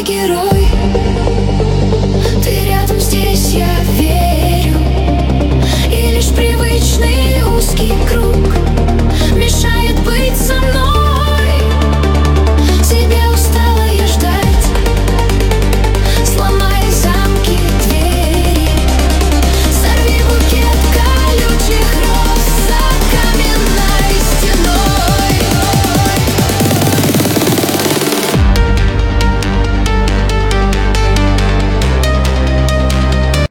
герой. Ты рядом здесь, я верю. И лишь привычный узкий круг мешает быть со мной.